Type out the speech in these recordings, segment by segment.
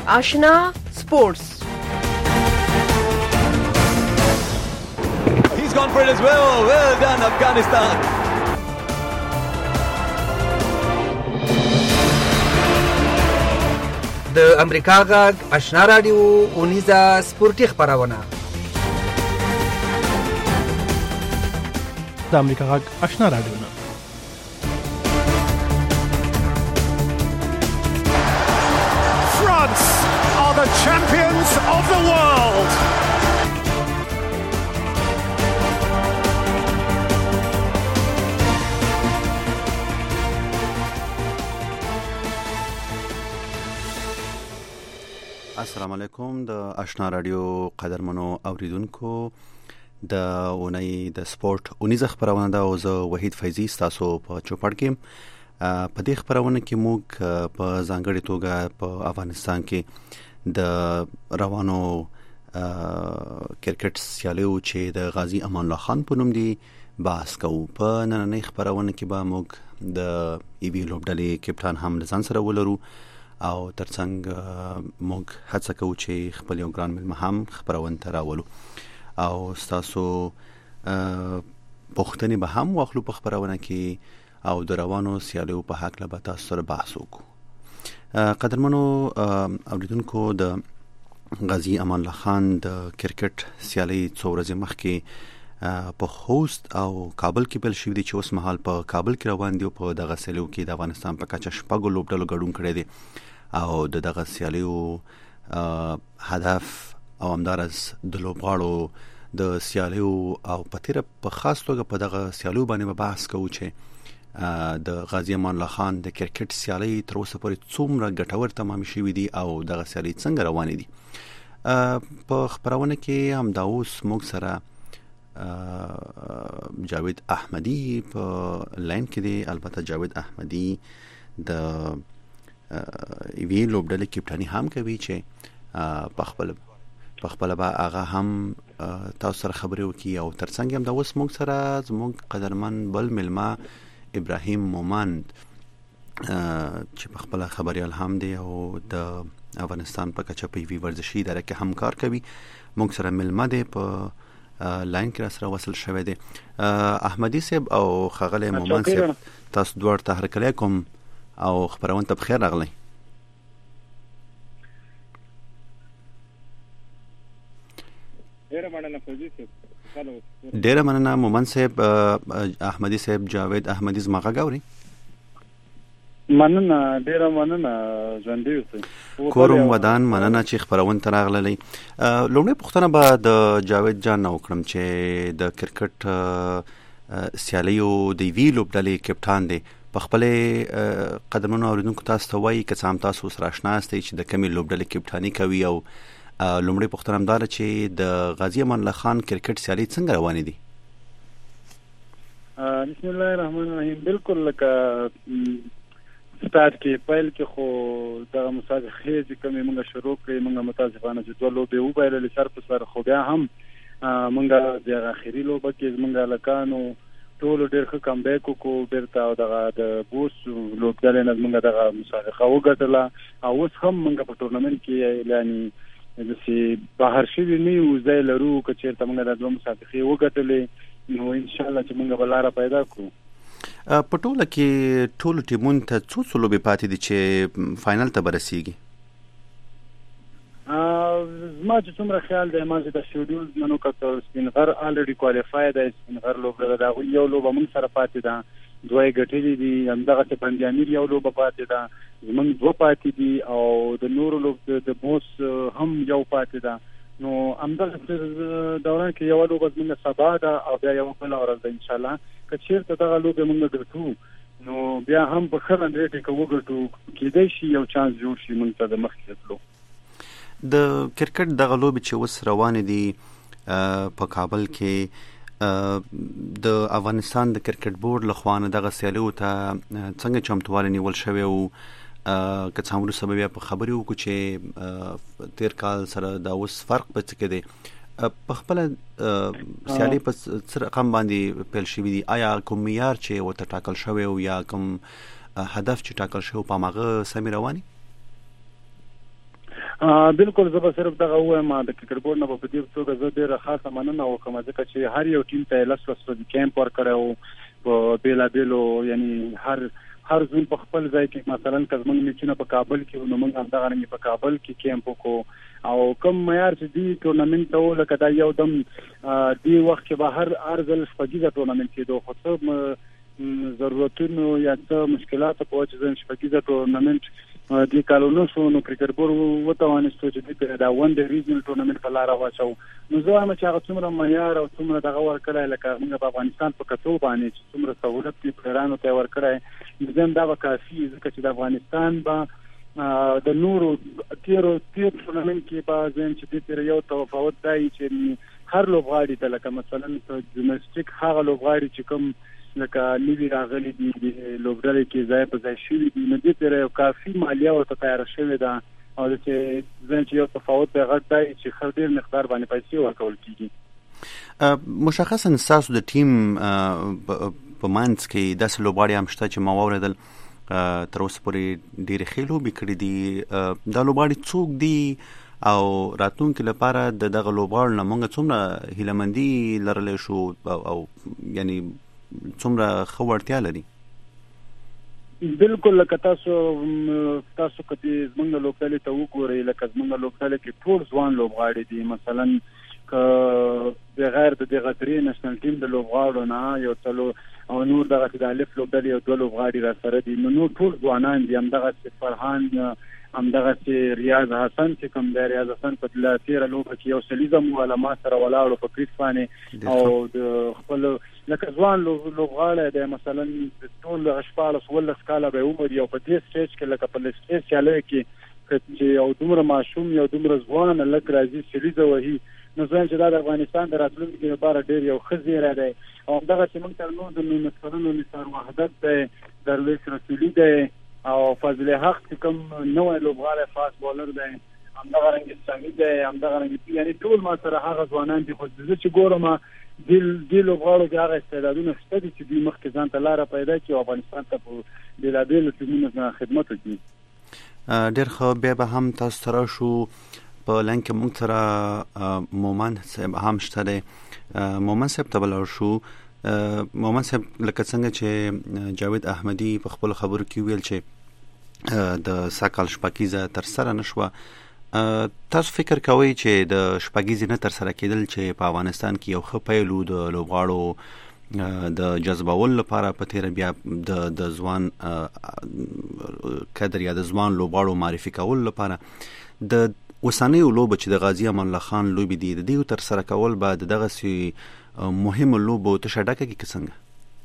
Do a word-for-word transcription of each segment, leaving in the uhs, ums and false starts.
آشنا سپورتس. He's gone for it as well. Well done, Afghanistan. د امریکا غږ آشنا رادیو اونیزه سپورتي خبرونه. د امریکا غږ آشنا رادیو نه France are the champions of the world. السلام علیکم. د آشنا رادیو قدرمنو اوریدونکو د اونۍ د سپورت اونیزه خبرونه ده او زه وحید فیضی تاسو په چوپړ کې په دې خبرونه کې موږ په ځانګړي توګه په افغانستان کې د روانو کرکټ سیالیو چې د غازی امان الله خان په نوم دی بحث کوو. په نننۍ خبرونه کې به موږ د ایوی لوبډلې کپټان هم ځان سره ولرو او ترڅنګ موږ هڅه کوو چې خپل یو ګران ملمه هم خبرونه ته راولو او تاسو پوښتنې به هم واخلو په خبرونه کې او د روانو سیالیو په حق له تاسو سره بحث وکړو. قدرمنو اوریدونکو، د غازی امان الله خان د کرکټ سیالي څو ورځې مخکې په خوست او کابل کې بل شوې دي چې اوس مهال په کابل کې روان دي او په دغه سیالیو کې د افغانستان په کچه شپږ لوبډلو ګډون کړی دی او د دغه سیالیو هدف او همدارس د لوبغاړو د سیالیو او پتیره په خاص توګه په دغه سیالیو باندې بحث کوو چې د غازی امان الله خان د کرکټ سیالي تر اوسه پورې څومره ګټور تمام شوې دي او دغه سیالي څنګه روانې دي. په خبرونه کې هم دا اوس موږ سره جاوید احمدی په لاین کې دی. البته جاوید احمدی د ایوی لوبډلې کپټانی هم کوي چې په خپل په خپل به هغه هم تاسو سره خبرې وکړي او ترڅنګ هم دا اوس موږ سره زموږ قدرمن بل ملما ابراهیم مومند چې په خپل خبريال هم دی او د افغانستان په کچه په وی ورزشي اداره کې همکار کوي. موږ سره ملما دی په لاین کې سره وصل شوی دی. احمدی صاحب او خغل مومند صاحب تاسو دوړ تحریک علیکم او خبرونه ته بخیر راغلی. ډیره مننه فوزي صاحب. ډیره مننه مومند صاحب. احمدی صاحب جاوید احمدی زماغه غوري مننه ډیره مننه ژوندۍ اوسئ. کورم ودان مننه چې خبرونه ته راغلی. لومړی پوښتنه به د جاوید جان نو کړم چې د کرکټ سیالیو د وی لوبډلې کپټان دی په خپل قدمونو اوریدونکو تاسو ته وایي که څام تاسو سره آشنا یاست چې د کمی لوبډلې کپټانی کوي او لومړی پوښتنه هم دا چې د غازی امان الله خان کرکټ سیالي څنګه روانې دي؟ بسم الله الرحمن الرحیم. بالکل لکه سٹارټ کې پیل کې خو د مسابقې چې کومه موږ شروع کړې موږ متاسفانه چې دوه لوبې وبایللې سر په سر، خو بیا هم موږ د اخیری لوبه کې موږ لکانو ټول ډېر ښه کم بیک وکړو بیرته او دغه د بوس لوبډلې نه موږ دغه مسابقه وګټله او اوس هم موږ په ټورنمنت کې یعنی چې بهر شوی نه یو ځای لرو که چېرته موږ د دوه مسابقې وګټلې نو ان شاء الله چې موږ به لاره پیدا کړو. په ټوله کې ټول ټیمونو ته څو څو لوبې پاتې دي چې فائنل ته برسېږي؟ زما چې څومره خیال دی ما چې د شیډول منو کتل سپین غر الریډي کوالیفای دی. سپین غر لوبډله د هغوی یو لوبه موږ سره پاتې ده، دوه یې ګټلې دي. همدغسې بند امیر یو لوبه پاتې ده، زموږ دوه پاتې دي او د نورو لوب د بوس هم یو پاتې ده. نو همدغسې دوران کې یوه لوبه زموږ سبا ده او بیا یوه بله ورځ ده انشاءالله. که چېرته دغه لوبې موږ ګټو نو بیا هم په ښه رنډرېټ کې وګټو، کېدای شي یو چانس جوړ شي موږ ته د مخکې تلو. د کرکټ دغه لوبې چې اوس روانې دي په کابل کې د افغانستان د کرکټ بورډ لخوا دغه سیالیو ته څنګه چمتووالی نیول شوی او که څه هم وروسته به بیا په خبرې وکړو چې تېر کال سره دا اوس فرق په څه کې دی؟ په خپله سیالي په څه رقم باندې پیل شوي دي؟ آیا کوم معیار چې ورته ټاکل شوی او یا کوم هدف چې ټاکل شوی په هماغه سمې روانې؟ بالکل زه به صرف دغه وایم د کرکټ بورډ نه په دې توګه زه ډېره خاصه مننه وکړم ځکه چې هر یو ټیم ته لس لس ورځې کیمپ ورکړی و په بېلابېلو یعنی هر هر زون په خپل ځای کې مثلا که زموږ میچونه په کابل کې نو موږ همدغه رنګې په کابل کې کیمپ وکړو او کوم معیار چې دی ټورنمنټ ته و لکه دا یو دم دې وخت کې به هر هر ځل شپږیزه ټورنمنټ کېدو خو څه ضرورتونو یا څه مشکلاتو په وجه زه شپږیزه ټورنمنټ دې کال ونه شو نو کرکټ بورډ وتوانستو چې دې دا ون ډے ریجنل ټورنمنټ په لاره واچو نو زه وایم چې هغه څومره معیار او څومره دغه ورکړی لکه موږ په افغانستان په کتو باندې چې څومره سهولت دې پلیرانو ته ورکړی نو ځم دا به کافي ځکه چې د افغانستان به د نورو تیرو تیر ټورنمنټ کې به زم چې دې تیر یو تفاوت دی چې هر لوبغاړي ته لکه مثلا په جمناستیک هغه لوبغاړي چې کوم لکه نیوی راغلي دي د لوبډلې کې ځای په ځای شوي دي نو دې تر یو کافي مالیه ورته تیاره شوې ده او چې ځین چې یو تفاوت دی غټ دی چې خر ډېر مقدار باندې پیسې ورکول کېږي. مشخصا ستاسو د ټیم په منځ کې داسې لوبغاړي هم شته چې ما واورېدل تر اوسه پورې ډېرې ښې لوبې کړې دي. دا لوبغاړي څوک دي او راتلونکي لپاره د دغه لوبغاړو نه موږ څومره هیلهمندي لرلی شو او یعنی څومره ښه وړتیا لري؟ بالکل لکه تاسو تاسو کدي زمونږ لوبډلې ته وګورئ لکه زمونږ لوبډلې کې ټول ځوان لوبغاړي دي مثلا که بغیر د دغه درې نېشنل ټیم د لوبغاړو نه یو څلو او نور دغه د الف لوبډلې او دوه لوبغاړي را سره دي نو نور ټول ځوانان دي همدغه فرحان همدغه چې ریاض حسن چې کوم دی ریاض حسن په تیره لوبه کې یو سلیزه مو علما سره ولاړو په کریس باندې او د خپل لکه ځوان لوبغاړی دی مثلا د ټول شپاړس ولس کاله به عمر یو په دې سټیج کې لکه په سټیج سیالۍ کې چې یو دومره ماشوم یو دومره ځوان لکه راځي سلیزه وهي نو ځان چې دا د افغانستان د راتلونکي لپاره ډېر یو ښه زیری دی او همدغه چې موږ تر نو د نصرالو نثار وحدت دی درویش رسولي دی او فضل حق چې کوم نوې لوبغاړی فاست بولر دی همدغه رنګ سامي دی همدغه رنګ یعنی ټول ما سره هغه ځوانان دي خو زه چې ګورم د دې لوبغاړو کې هغه استعدادونه شته دي چې دوی مخکې ځان ته لاره پیدا کړي او افغانستان ته په بېلابېلو ټیمونو خدمت وکړي. ډېر ښه. بیا به هم تاسو سره شو په لاین کې موږ سره مومن صاحب هم شته دی. مومن صاحب ته به لاړ شو. مومن صاحب لکه څنګه چې جاوید احمدي په خپل خبرو کې ویل چې د ساکال شپږیزه تر سره نشوه، تاسو فکر کوئ چې د شپږیزې نه تر سره کېدل چې په افغانستان کې یو ښه پیل و د لوبغاړو د جذبولو لپاره په تېره بیا د د ځوان کدر یا د ځوان لوبغاړو معرفي کولو لپاره د اوسنیو لوبو چې د غازي امان الله خان لوبې دي د دې تر سره کول به د دغسې مهمو لوبو تشه ډکه کړي که څنګه؟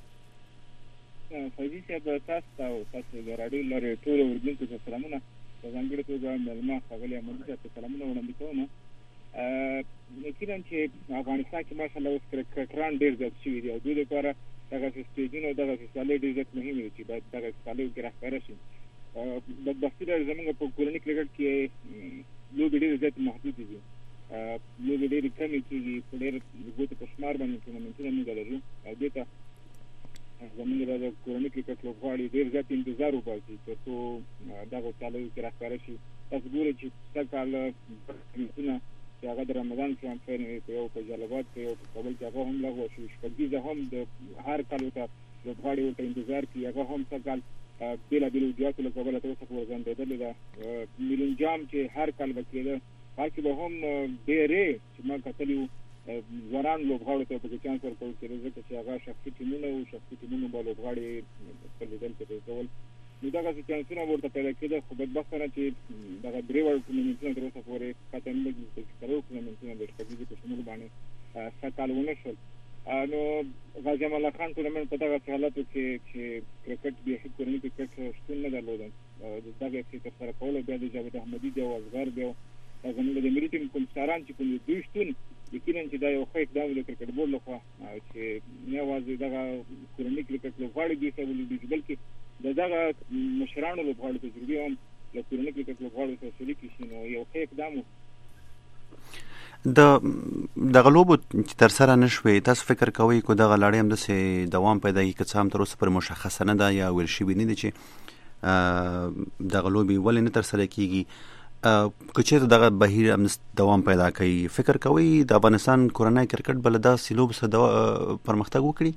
فیضي صاحب تاسو ته او تاسو د راډیو لرې ټولو اورېدونکو ته سلامونه. په ځانګړې توګه مېلمه ښاغلي احمدي صاحب ته سلامونه وړاندې کوم. یقینا چې افغانستان کې ماشاءالله اوس کرکټران ډېر زیات شوي دي او دوی لپاره دغسې سټیجونه او دغسې سیالۍ ډېر زیات مهمې دي چې باید دغسې سیالیو کې راښکاره شي. بدبختي ده زموږ په کورني کرکټ کې لوبې ډېرې زیاتې محدودې دي، لوبې ډېرې کمې کېږي، په ډېر ګوتو په شمار باندې ټورنمنټونه موږ لرو او دې ته زموږ د کورني کرکټ لوبغاړي ډېر زیات انتظار وباسي تر څو دغو سیالیو کې راښکاره شي. تاسو ګورئ چې سږ کال ټورنمنټونه چې هغه د رمضان کمپاین په یو په جلال آباد کې یو په کابل کې هغه هم لغوه شو. شپږیزه هم د هر کال ورته لوبغاړي ورته انتظار کوي، هغه هم سږ کال بېلابېلو وجوهاتو له کبله تر اوسه پورې ځنډېدلې ده. میلون جام چې هر کال به کېده هغه کې به هم ډېرې چې ما کتلي وو ځوانان لوبغاړو ته پکې چانس ورکول کېده ځکه چې هغه شخصي ټیمونه وو، شخصي ټیمونو به لوبغاړي خپل لیدل پکې کول، نو دغسې چانسونه ورته پیدا کېده. خو بدبختانه چې دغه درې واړه ټورنمنټونه تر اوسه پورې ختم نه دي، څلور ټورنمنټونه د شپږیزې په شمول باندې سږ کال ونه شول. نو غازي امان الله خان ټورنمنټ په دغسې حالاتو کې چې کرکټ بیخي کورني کرکټ شتون نه درلوده د دغسې ترسره کولو بیا د جاوید احمدي دی او اصغر دی او زموږ د ملي ټیم کوم ستاران چې کوم دوی شتون یقینا چې دا یو ښه اقدام د کرکټ بورډ لخوا چې نه یوازې دغه کورني کرکټ لوبغاړي دوی سره ولیدي بلکې د دغه مشرانو لوبغاړو تجربې هم له کورني کرکټ لوبغاړو سره شریکې شي، نو یو ښه اقدام و. د دغه لوبو چې تر سره نه شوې تاسو فکر کوئ که دغه لړۍ همداسې دوام پیدا کړي که څه هم تر اوسه پورې مشخصه نه ده یا ویل شوي نه دي چې دغه لوبې ولې نه تر سره کېږي؟ کچې دغه بهیر هم دوام پیدا کوي فکر کوي د افغانستان کورنۍ کرکټ بل دا سلوب سره پرمختګ وکړي؟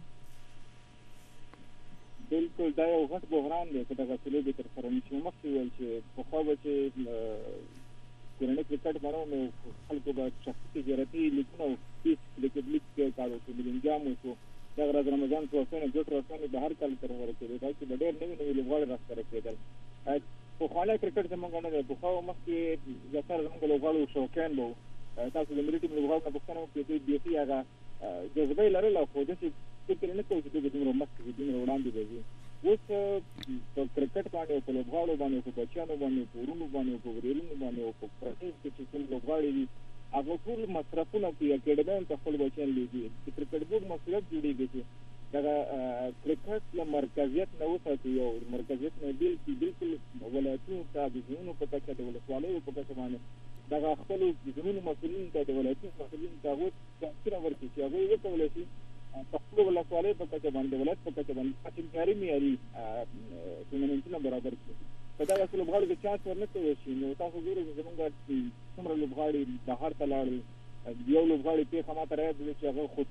بالکل دا یو غټ بحران دی چې دغه سلوب تر سره نشي مخکې ویل چې پخوا به چې کورنۍ کرکټ باندې نو خلکو به شخصي تجارتي لیکونه او فیس لیکل لیک کارو چې ملنجام وو دا ورځ رمضان په وسنه ګټ راځي به هر کال تر ورته دا چې ډېر نوې نوې لوبغاړي راځي کېدل په خاله کرکټ زمونږ نه دی په خو مخکې ځکه زمونږ لوبغاړو شوقین وو تاسو د ملي ټیم لوبغاړو په پښتنو کې د بي سي هغه جذبه لرله خو د څه فکر نه کوي چې د موږ مخکې د وړاندې دی اوس په کرکټ باندې په لوبغاړو باندې په بچیانو باندې په ورونو باندې په ورېلونو باندې په پرتیس کې چې لوبغاړي دي هغه ټول مصرفونه کوي اکیډمي ته خپل بچیان لیږي چې کرکټ بورډ مسؤلیت جوړیږي چې دا کرکټ له مرکزیت نه وساتي او مرکزیت نه بالکل بالکل ولایتونو ته د ځینو په تکه د ولسوالیو په تکه باندې دا خپل ځینو مسؤلین ته د ولایتونو مسؤلین ته وځي چې ورته چې هغه یو کولای شي خپل ولسوالیو په تکه باندې ولایت په تکه باندې چې کاری معیاري ټورنمنټونه برابر کړي په دا اصل لوبغاړي د چانس ورنکوي شي نو تاسو ګورئ چې زمونږ څومره لوبغاړي بهر ته لاړل یو لوبغاړي په خماته راځي چې هغه خود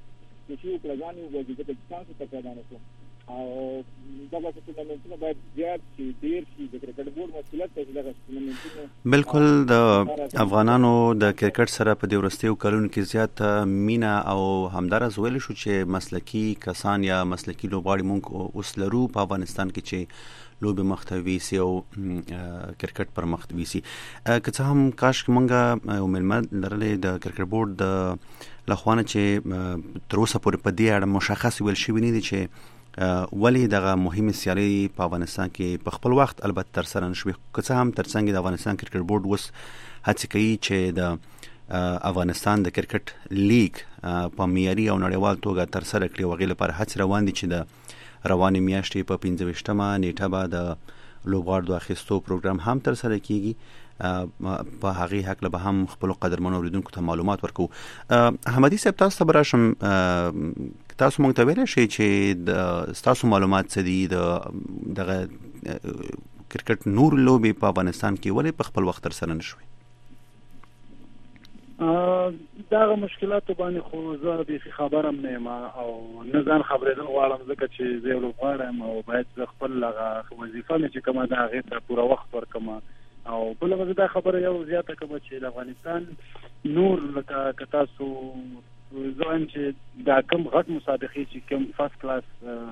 چې یو پلان یو وځي چې چانس ته پیدا نه شو او دا به ټورنمنټونه باید زیات شي ډیر شي د کرکټ بورډ مسؤلیت ته دغه ټورنمنټونه بالکل د افغانانو د کرکټ سره په دې ورستیو کلونو کې زیات مینا او همدارس ویل شو چې مسلکی کسان یا مسلکی لوبغاړي مونږ اوس لرو په افغانستان کې چې لوبي مختوي سي او کرکټ پر مختوي سي که څه هم کاش مونږه یو ملمت لرلې د کرکټ بورډ د لخوانه چې تر اوسه پورې په دې اړه مشخص ویل شوی نه دي چې ولی دغه مهمه سیالي په افغانستان کې په خپل وخت البته تر سره نشوي که څه هم ترڅنګ د افغانستان کرکټ بورډ وس هڅه کوي چې د افغانستان د کرکټ لیگ په معیاري او نړیوال توګه تر سره کړي وغیله لپاره هڅه روان دي چې د روانې میاشتې په پنځه ویشتمه نیټه به د لوبغاړو اخیستو پروګرام هم تر سره کیږي په هغه حق له به هم خپل قدرمنو اوریدونکو ته معلومات ورکو. احمدي صاحب تاسو ته براشم تاسو مونږ ته ویل شي چې د تاسو معلومات څه دي د دغه کرکټ نور لوبي په افغانستان کې ولې په خپل وخت تر سره نشوي؟ دا مشکلات باندې خو زه به خبرم نه ما او نه ځان خبرېدل غواړم ځکه چې زه یو غواړم او باید خپل لغه وظیفه مې چې کومه دا غیر ته پوره وخت ورکم او بل وجه دا خبره یو زیاته کوم چې د افغانستان نور لکه تاسو ځان چې دا کوم غټ مسابقې چې کوم فرست کلاس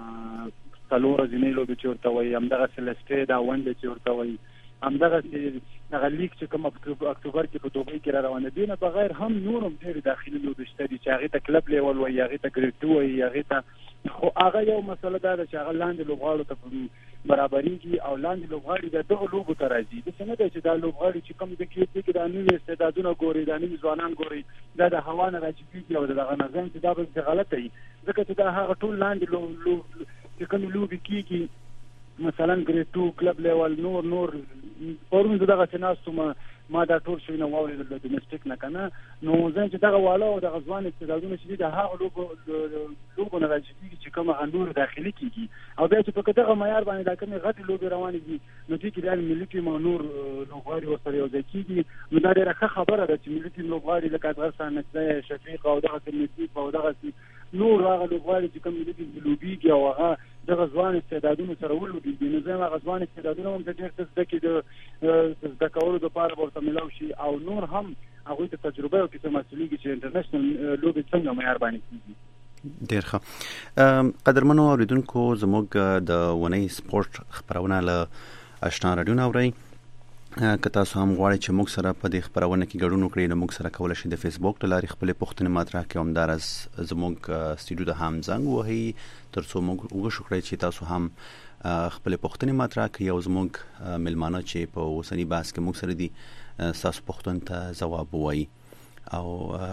څلور ځینې لوبې چې ورته وایي همدغه سلسټې دا ونډه چې ورته وایي همدغه چې هغه لیک چې کوم اکتوبر کې په دوبۍ کې را روانه دي نه بغیر هم نور هم ډېر داخلي لوبې شته دي چې هغه ته کلب لیول وایي هغه ته ګریډ ټو وایي هغه ته خو هغه یو مسله ده چې هغه لاندې لوبغاړو ته برابرېږي او لاندې لوبغاړي د دغه لوبو ته راځي د څه نه دی چې دا لوبغاړي چې کوم د کې کې د نوې استعدادونه ګوري د نوې ځوانان ګوري دا د هوا نه راځي او دغه نظم چې دا به غلطه وي ځکه چې دا هغه ټول لاندې لوب چې کوم لوبي کېږي مثلا ګریډ ټو کلب لیول نور نور پرون دغه تناسو ما ما دا ټول شوی نه واوري د ډومېسټیک نه کنه نو ځکه چې دغه والا او دغه ځوان استعدادونه چې د هغه لوګو لوګو نه راځي چې کومه انور داخلي کیږي او بیا چې په دغه معیار باندې دا کومه غټي لوګي روانې دي نو چې د ملي ټیم نور لوګاري وسره یو ځای کیږي نو دا ډیره خبره ده چې ملي ټیم لوګاري لکه افغانستان نه شفیق او دغه تنسیق او دغه نور هغه لوګاري چې کوم ملي ټیم لوبيږي او هغه دغه ځوان استعدادونه سره ولودي د نظام هغه ځوان استعدادونه هم د ډېر څه ځکه د د کولو لپاره ورته ملاو شي او نور هم هغه ته تجربه او کیسه مسولېږي چې انټرنیشنل لوبي څنګه معیار باندې کیږي. ډېر ښه قدرمنو اوریدونکو زموږ د ونی سپورت خبرونه له آشنا رادیو نوري که تاسو هم غواړئ چې موږ سره په دې خبرونه کې ګډون وکړئ نو موږ سره کولای شئ د فیسبوک ته لاري خپل پوښتنې مطرح کړئ هم درز زموږ سټوډیو د هم زنګ وهي ترڅو موږ وګورو چې تاسو هم خپل پوښتنې مطرح کړئ او زموږ ملمانه چې په اوسنی بحث کې موږ سره دي تاسو پوښتنې ته جواب وایي او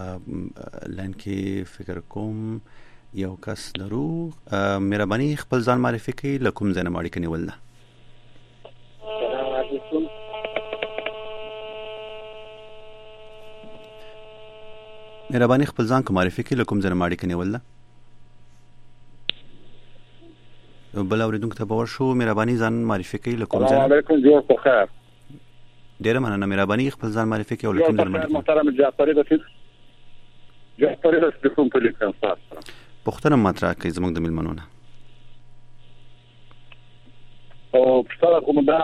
لن کې فکر کوم یو کس لرو مهرباني خپل ځان معرفي کړئ لکم زنه ماړی کني ولله. مهرباني خپل ځان کوم معرفي کړئ لکم زنه ماړی کني ولله. بل اوریدونکو ته باور شو مهرباني ځان معرفي کړئ لکم زنه. السلام علیکم جوړ په خیر. ډیره مننه مهرباني خپل ځان معرفي کړئ او لکم درمل محترم جعفری رسید جعفری رسید کوم په لیکم تاسو پښتنه ماته کوي زموږ د ملمنونه او پښتنه کوم دا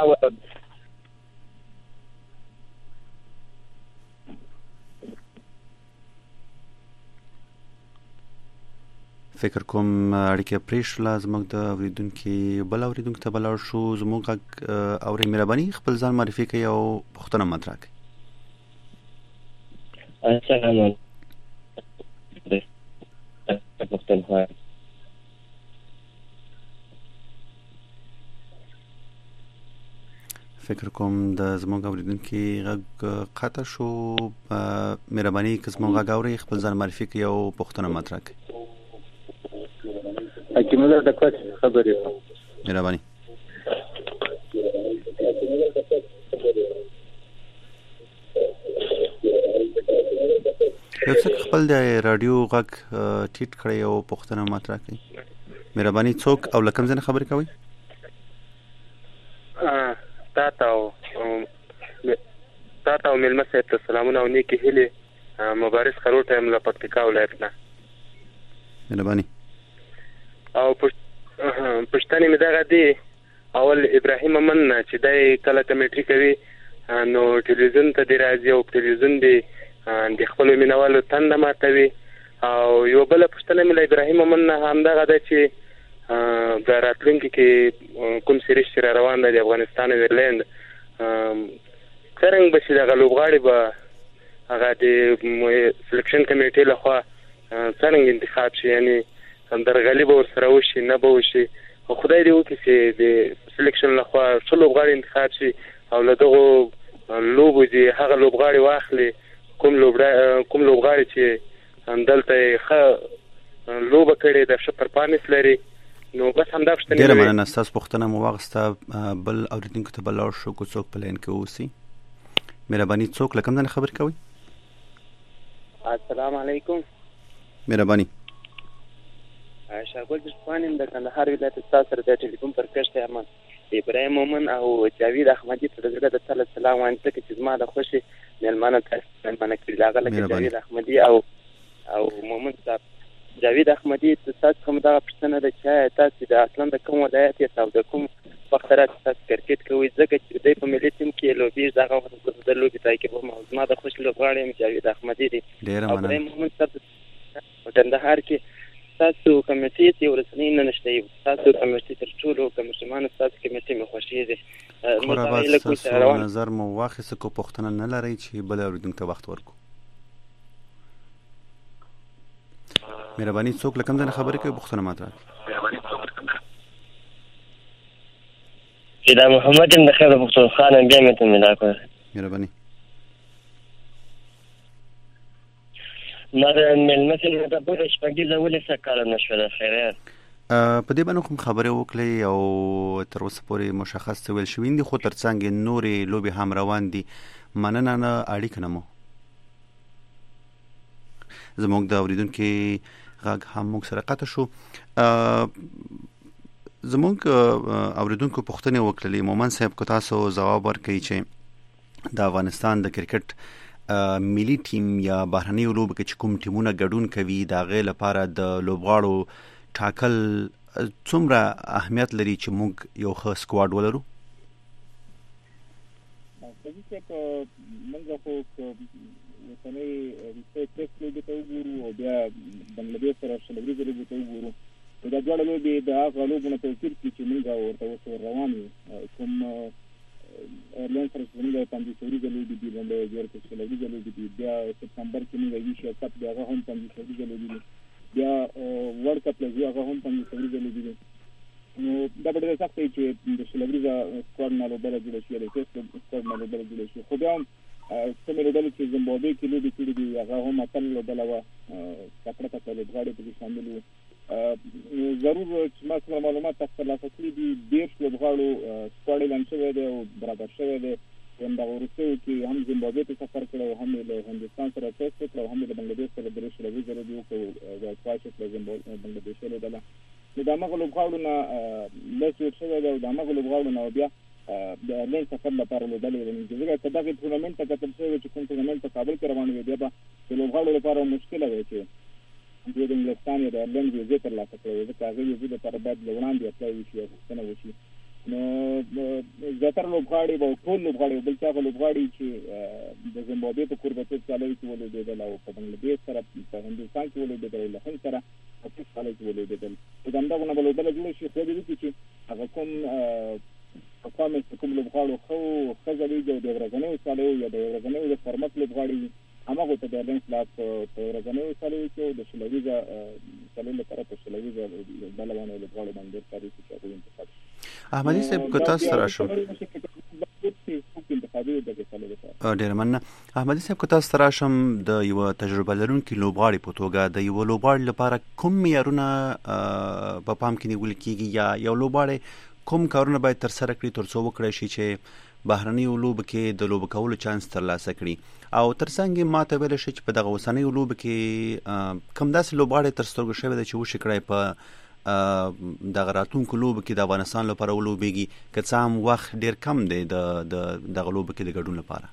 فکر کوم اړیکه پریش لازم د اوریدونکو بل اوریدونکو ته بلار شو زموږ اوري مهرباني خپل ځان معرفي کوي او پښتنه ماته کوي السلام علیکم پښتونخوا فکر کوم د زموږ اوریدونکو غږ قطع شو مهرباني که زموږ غږ اوري خپل ځان معرفي کوي او پښتنه ماته کوي حکیم الله د کوڅ خبرې مهرباني یو څه خپل د رادیو غږ ټیټ کړی او پښتنه ماته کوي مهرباني څوک او لکم ځنه خبرې کوي تاسو تاسو ملمه سره سلامونه او نیکی هلي مبارز خروټ هم له پکتیکا ولایت نه مهرباني او پښتني مې دغه دی اول ابراهیم من چې دای کله کمیټری کوي نو ټلویزیون ته دی راځي او ټلویزیون دی د خپل مینوالو تند ماتوي او یو بل پښتنه مې ابراهیم من هم دغه د چې د راتلونکي کې کوم سریش را روان دی افغانستان ویرلند څنګه به چې دغه لوبغاړي به هغه د سلیکشن کمیټې لخوا څنګه انتخاب شي یعنی درغلي به ورسره وشي نه به وشي خدای دې وکړي چې د سلیکشن لخوا څو لوبغاړي انتخاب شي او له دغو لوبو دې هغه لوبغاړي واخلي کوم لوبغاړي کوم لوبغاړي چې دلته ښه لوبه کړې د ښه پرفارمنس لري نو بس همدا پښتنه ډیره مننه تاسو پښتنه مو واغسته بل اوریدونکو ته بل شو کو څوک پلان کې اوسي مهرباني څوک لکم ځنه خبر کوي السلام علیکم مهرباني شاګل ځوانم د کندهار ولایت استاد سره د ټلیفون پر کښته امن ابراهیم مومن او جاوید احمدی ته د زړه د تعالی سلام وانه چې زما د خوشي ملمانه تاسو ملمانه کړی لاغه لکه جاوید احمدی او او مومن صاحب جاوید احمدی تاسو کوم دا پښتنه د چا تاسو د اصلا د کوم ولایت یې د کوم فخرات تاسو کرکټ کوي ځکه چې د په ملي ټیم کې لوبي ځای او د لوبي ځای کې په موضوع د خوش لوبغاړي جاوید احمدی دی ابراهیم مومن صاحب په کندهار کې تاسو کمیټې ته ورسنی نه نشته تاسو کمیټې تر ټولو کمیټمن تاسو کمیټې مې خوشی دي متعلق نظر مو واخصه کو پښتنه نه لري چې بل اوریدونکو وخت ورکو مهرباني څوک لکم ځنه خبرې کوي پښتنه ماته چې دا محمد بن خیر پښتونخوا نن بیا مې ته ملا کړ مهرباني مره ملمسل د پوره شپږی زولې سکاله نشوله خیرات په دې باندې کوم خبره وکړي او تر اوسه پورې مشخص ویل شوین دي خو ترڅنګ نورې لوبي هم روان دي مننه نه اړیکه نمو زموږ د اوریدونکو غږ هم موږ سره قطع شو زموږ اوریدونکو پوښتنه وکړلې مومن صاحب کو تاسو جواب ورکړئ چې د افغانستان د کرکټ ملي ټیم یا بهرنۍ لوبه کې کوم ټیمونه ګډون کوي دا غي لپاره د لوبغاړو ټاکل څومره اهمیت لري چې موږ یو ښه سکواډ ولرو چې په موږ خو وسنۍ ریسټیټ لوبه ته وګورو او بیا بنگلاديش سره شلوري لوبه ته وګورو دا ډول لوبه د هغه لوبونو توپیر کې چې موږ ورته وسو روان یو کوم ایرلاین سره څنګه پنځه سوري لوبه دي باندې ورته شلوري لوبه دي بیا سپتمبر کې موږ ایشیا کپ بیا هم پنځه سوري لوبه دي بیا ورلد کپ لږه هغه هم پنځه سوري لوبه دي نو دا به ډېر سخت دی چې د شلوري سکواډ نه لوبه جوړه شي د ټیسټ سکواډ نه لوبه جوړه شي خو بیا سمې لوبې چې زمبابوې کې لوبې کړې دي هغه هم اتل لوبه وا کپړه ته لوبغاړي په شامل وو ضرور چې ما سره معلومات ترلاسه کړي دي ډېر لوبغاړو سکواډ اعلان شوی دی او برابر شوی دی همدا ورته چې هم زمبابوې ته سفر کړو هم له هندستان سره ټیسټ کړو هم د بنگلاديش سره د شلوري زره دی او د پاتې د زمبابوې بنگلاديش له دله نو دا مغلوب غاړو نه لږ شوی دی او دا مغلوب غاړو نه بیا د ایرلاین سفر لپاره لوبډلې ولري. ځکه چې دغه ټورنمنت ته کتل شوی چې کوم ټورنمنت په کابل کې روان وي بیا به د لوبغاړو لپاره مشکله وي چې دوی د انګلستان یا د ایرلاین ویزې ترلاسه کړي. ځکه هغه ویزې لپاره باید له وړاندې اپلای وشي او غوښتنه وشي. نو زیاتره لوبغاړي به ټول لوبغاړي بل څه لوبغاړي چې د زیمبابوې په کوربچو سالي کې ولوبېدل او په بنگلاديش سره په هندوستان کې ولوبېدل او له هند سره په څه سالي کې ولوبېدل. دا همدغه نه بلوبله جوړ شي خو دې چې هغه کوم په کومه کوم لوبغاړو خو خزلې د ورځنیو سالي یا د ورځنیو د فرمت لوبغاړي هغه ته د ایرلاین خلاف په ورځنیو سالي کې د شلویزا سالي لپاره په شلویزا بلوانو لوبغاړو باندې کاری کوي انتخاب. احمدي صاحب کو تاسو سره شو ډیر مننه. احمدي صاحب کو تاسو سره شم د یو تجربه لرونکي لوبغاړي په توګه د یو لوبغاړي لپاره کوم معیارونه په پام کې نیول کیږي یا یو لوبغاړي کوم کارونه باید تر سره کړي تر څو وکړي شي چې بهرني لوب کې د لوب کولو چانس ترلاسه کړي او ترڅنګ ما ته ویل شي چې په دغه وسنۍ لوب کې کم داسې لوبغاړي تر سترګو شوی چې وشي کړی په دغه راتلونکو لوب کې د افغانستان لپاره ولوبېږي که څه هم وخت ډیر کم دی د دغه لوب کې د ګډون لپاره.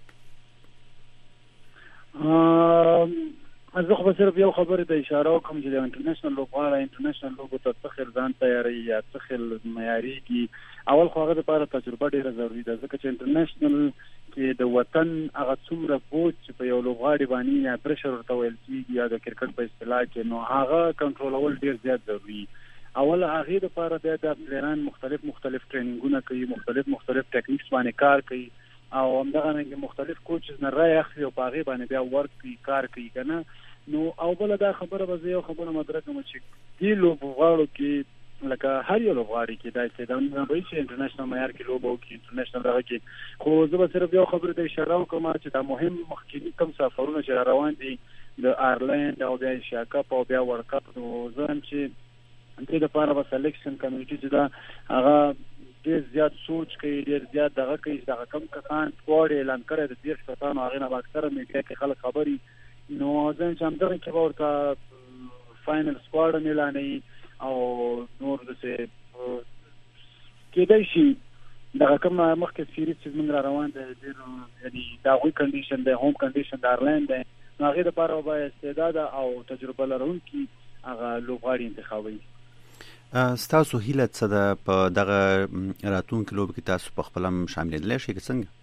زه خو صرف یو خبره ته اشاره وکم چې د انټرنیشنل لوبغاړي انټرنیشنل لوبو ته څخه ځان تیاری یا څخه معیاري اول خو هغه لپاره تجربه ډیره ضروری ده. ځکه چې انټرنیشنل کې د وطن هغه څومره بوج چې په یو لوبغاړي باندې یا پرشر ورته ویل کېږي یا د کرکټ په اصطلاح کې نو هغه کنټرولول ډیر زیات ضروری. اول هغه لپاره د پلیران مختلف مختلف ټریننګونه کوي مختلف مختلف ټیکنیکس باندې کار کوي او همدغه نه مختلف کوچز نه راي اخلي او په هغه باندې بیا ورک کوي کار کوي کنه. نو او بل دا خبره به یو خبره مدرک مو چې دی لوبغاړو کې لکه هر یو لوبغاړي کې دا چې دا نه به چې انټرنیشنل معیار کې لوبو کې انټرنیشنل راغی کې خو زه به صرف یو خبره ته اشاره وکم چې دا مهم مخکې کوم سفرونه چې روان دي د آیرلند او د ایشیا کپ او بیا ورلد کپ نو زه هم چې دې لپاره به سلیکشن کمیټي چې دا هغه ډیر زیات سوچ کوي ډیر زیات دغه کوي دا کم کسان سکواډ اعلان کړی د دې کسانو هغه نه اکثره میډیا کې خلک خبري نو ځین چې هم دغه کې ورته فائنل سکواډ اعلانوي او نور د څه کېدای شي دغه کوم مخکې سیریز چې موږ را روان دي یعنی دا غوي کنډیشن دی هوم کنډیشن د آیرلند دی نو هغه لپاره به استعداد او تجربه لرونکي هغه لوبغاړي انتخابوي. ستاسو هیله څه ده په دغه راتلونکي لوب کې تاسو په خپل هم شاملېدلی شئ که څنګه؟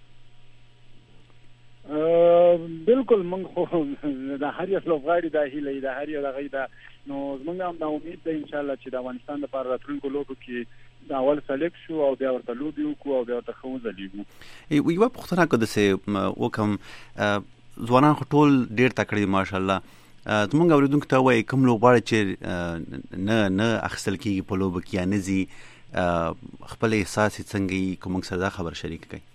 بالکل موږ خو د هر یو لوبغاړي د هیله د هر یو دغه دا نو موږ هم د امید ده ان شاء الله چې د افغانستان لپاره راتلونکو لوبو کې د اول سلیکټ شو او بیا ورته لوبي وکړو او بیا ورته خو ځلیږو. یو پوښتنه کوم چې وکم ځوانان خو ټول ډیر تکړه ماشاءالله زمونږ اوریدونکو ته وایي کوم لوبغاړي چې نه نه اخیستل کېږي په لوبو کې یا نه ځي خپل احساس یې څنګه یي که موږ سره دا خبر شریک کړئ.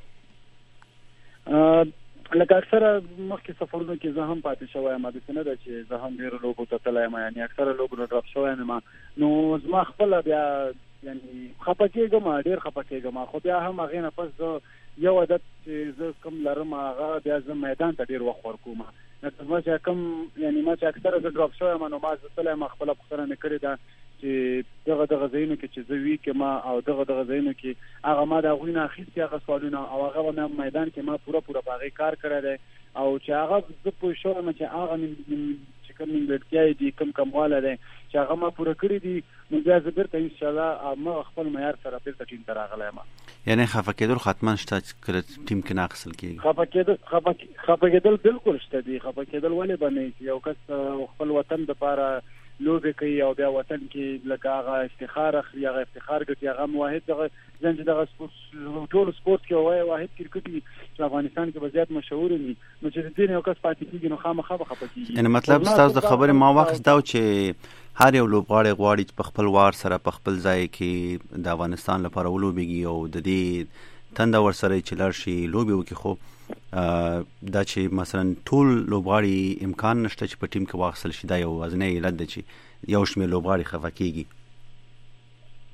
لکه اکثره مخکې سفرونو کې زه هم پاتې شوی یم داسې نه ده چې زه هم ډېرو لوبو ته تللی یم یعنې اکثره لوبو نه ډراپ شوی یم نو زما خپله بیا یعنې خفه کېږم ډېر خفه کېږم خو بیا هم هغې نه پس زه یو عادت چې زه کوم لرم هغه بیا زه میدان ته ډېر وخت ورکوم لکه ما چې کوم یعنې ما چې اکثره زه ډراپ شوی یم نو ما زه تللی یم خپله پوښتنه مې کړې ده چې دغه دغه ځایونو کې چې زه وي کې ما او دغه دغه ځایونو کې هغه ما د هغوی نه اخیستي هغه سوالونه او هغه به میدان کې ما پوره پوره په هغې کار کړی دی او چې هغه زه پوه شوی یم چې هغه چې کوم نیمګړتیاوې دي کوم کموالی دی چې هغه ما پوره کړي دي نو بیا زه بېرته انشاءالله ما خپل معیار سره بېرته ټیم ته راغلی یم. یعنې خفه کېدل حتما شته چې کله ټیم کې نه اخیستل کېږي؟ خفه کېدل خفه کېدل بالکل شته دي. خفه کېدل ولې به نه یو کس خپل وطن دپاره لوبې کوي او بیا وطن کې لکه هغه افتخار اخلي هغه افتخار ګټي هغه واحد دغه ځان چې دغه سپورټ ټول سپورټ کې وایي واحد کرکټ وي چې افغانستان کې به زیات مشهور وي نو چې د دې یو کس پاتې کېږي نو خامخا به خفه کېږي. یعنې مطلب ستاسو د خبرې ما واخیست دا چې هر یو لوبغاړی غواړي چې په خپل وار سره په خپل ځای کې د افغانستان لپاره ولوبېږي او د دې تنده ورسره چې لاړ شي لوبې وکړي خو دا چې مثلا ټول لوبغاړي امکان نشته چې په ټیم کې واخیستل شي دا یو وزنی علت ده چې یو شمېر لوبغاړي خفه کېږي.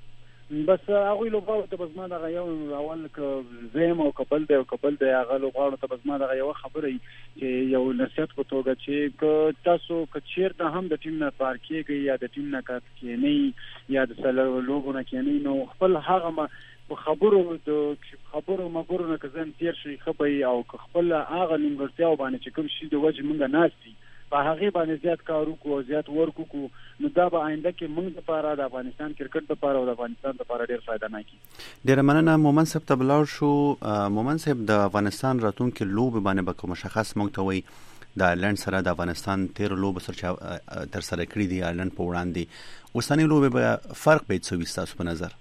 بس هغه لوبغاړو ته بس ما دغه یو اول ک زم او کپل دی او کپل دی هغه لوبغاړو ته بس ما دغه یو خبره چې یو نصیحت په توګه چې ک تاسو ک چیرته هم د ټیم نه پار کیږي یا د ټیم نه کات کې نه یا د سلو لوبونه کې نه نو خپل هغه ما خبرو د خبرو مګورو نه کزن تیر شي خبري او خپل هغه نیمګړتیا باندې چې کوم شي د وجه مونږه ناشتي په هغه باندې زیات کار وکړو زیات ورک وکړو نو دا به آینده کې موږ لپاره د افغانستان کرکټ لپاره او د افغانستان لپاره ډیر فائدہ نه کی. ډیر مننه مومن صاحب ته بلاو شو. مومن صاحب د افغانستان راتلونکي لوب باندې به کوم مشخص موږ ته وي د ایرلند سره د افغانستان تیر لوب سره تر سره کړی دی ایرلند په وړاندې اوسنۍ لوب به فرق به څه وي تاسو په نظر؟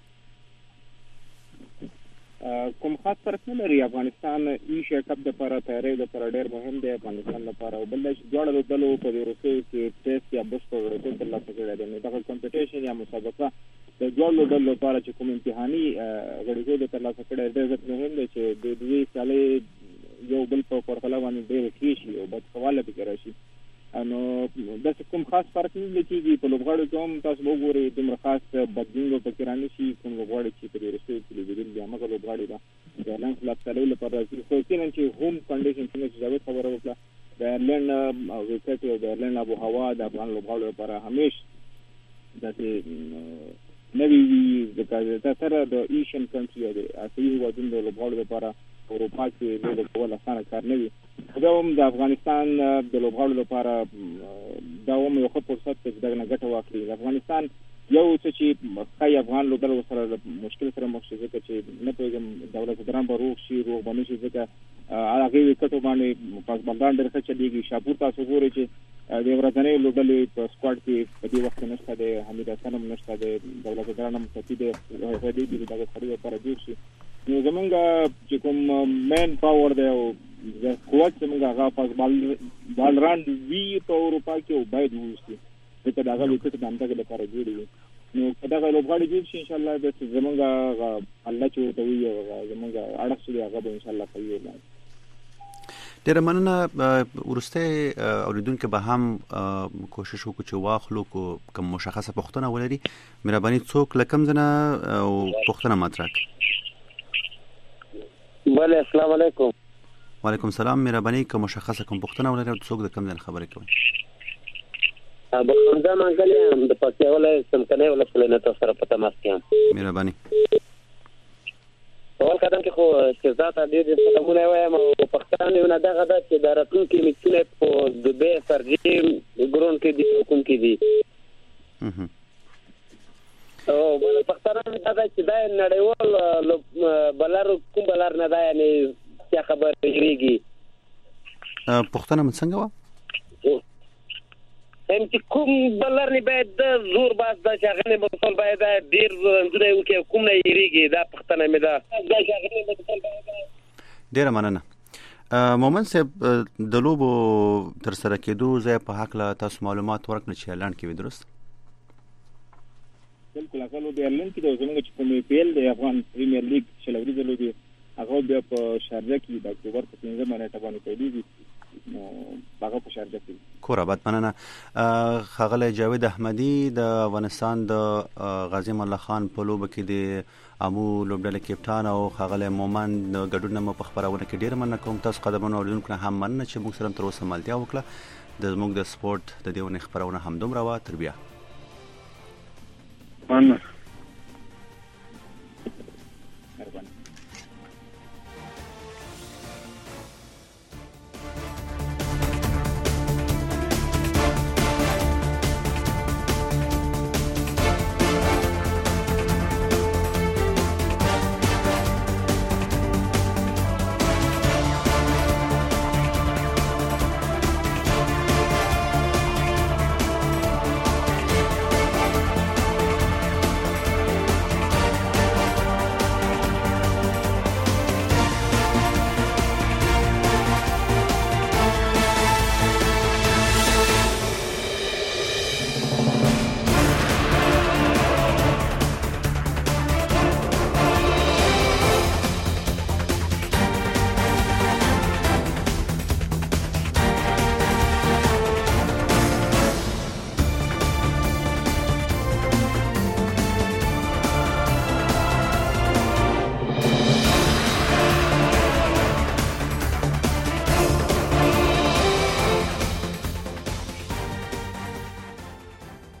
کوم خاص فرق نه لري. افغانستان ایشیا کپ د لپاره تیاری د لپاره ډیر مهم دی افغانستان لپاره او بل چې جوړه دلو په وروسته کې ټیسټ یا بس په ورته د لاسه کړی دی نو دا کمپټیشن یا مسابقه د جوړو دلو لپاره چې کوم امتحاني غړي د لاسه کړی دی ډیر مهم دی چې د دې سالې یو بل په پرخلا باندې ډیر ښه شي او بد حواله به راشي نو دا کوم خاص فرق نه لکېږي په لوبغاړو کې هم تاسو وګورئ دومره خاص بدلون په کې رانه شي کوم لوبغاړي چې په ورسته کې لیدل دي هغه لوبغاړي دا د ایرلند خلاف تلل لپاره چې خو کېنن چې هوم کنډیشن څنګه چې خبره وکړه د ایرلند او وکټ او د ایرلند ابو هوا د افغان لوبغاړو لپاره همیش د نوی د تر د ایشین کنټری د اسیوي هیوادونو د لوبغاړو لپاره اروپا کې د کول اسانه کار نه وي. دا هم د افغانستان د لوبغاړو لپاره دا هم یو ښه فرصت دی چې دغه ګټه واخلي. افغانستان یو څه چې خای افغان لوبغاړو سره مشکل سره مخ شي ځکه چې نه پیژم دولت درام به روغ شي روغ باندې شي ځکه هغه وکټو باندې پاسبندان ډېر ښه چلیږي. شاپور تاسو ګورئ چې د ورځنۍ لوبډلې په سکواډ کې په دې وخت نشته دی حمید حسن هم نشته دی دولت درام هم پتی دی هغه دې چې دغه خړې لپاره جوړ شي نو زمونږ چې کوم مین پاور دی او د قوت زمونږ هغه پاس بال بالران وی په اروپا کې او باید وشي ځکه دا هغه وکټ د همدغه لپاره جوړ وي نو کدا غو لوبغاړي جوړ شي ان شاء الله د زمونږ الله چې ته وي او زمونږ اړه سړي هغه به ان شاء الله کوي. ډیر مننه. ورسته اوریدونکو به هم کوشش وکړو چې واخلو کوم مشخصه پوښتنه ولري مهرباني څوک لکم زنه او پوښتنه مطرح کړئ. بله السلام علیکم. وعلیکم السلام. مهرباني کوم مشخصه کوم پوښتنه ولري او څوک د کوم ځای خبرې کوي؟ ابو حمزه منګل د پاتې ولې سمکنه ولې فلنه تاسو سره پته ماسکم. مهرباني. اول قدم کې خو استعداد دې د سلامونه وایم او پښتانه یو نه دغه د چې د راتلونکي میچونه په دوبه فرجیم ګرون کې دي کوم کې دي. اها. او بل پښتانه دا چې دا نړیوال بلار کوم بلار نه دا یعنی څه خبر پیږي. پښتانه من څنګه و؟ هم چې کوم بلر نه باید د زور باز د شغنه بوتل باید ډیر زړه یو کې کوم نه یریږي دا پښتنه مې دا د شغنه بوتل باید ډیر مننه. مومن صاحب د لوبو تر سره کېدو ځای په حق لا تاسو معلومات ورکړئ چې اعلان کوي درست؟ بالکل هغه لوبي اعلان کړي او زموږ چې کوم پی ایل د افغان پریمیر لیګ چې لوري لوبي هغه بیا په شارجه کې د اکتوبر په پنځمه نیټه باندې پیلېږي نو هغه په شارجه کې. کور آباد. مننه. ښاغلی جاوید احمدي د افغانستان د غازي امان الله خان په لوبه کې د امو لوبډلې کپټان او ښاغلی مومن د ګډون مو په خبرونه کې ډیر مننه کوم. تاسو قدمونه اوریدونکو نه هم مننه چې موږ سره تر اوسه ملتیا وکړه. د زموږ د سپورت د دیونه خبرونه هم دومره وا تر بیا. مننه.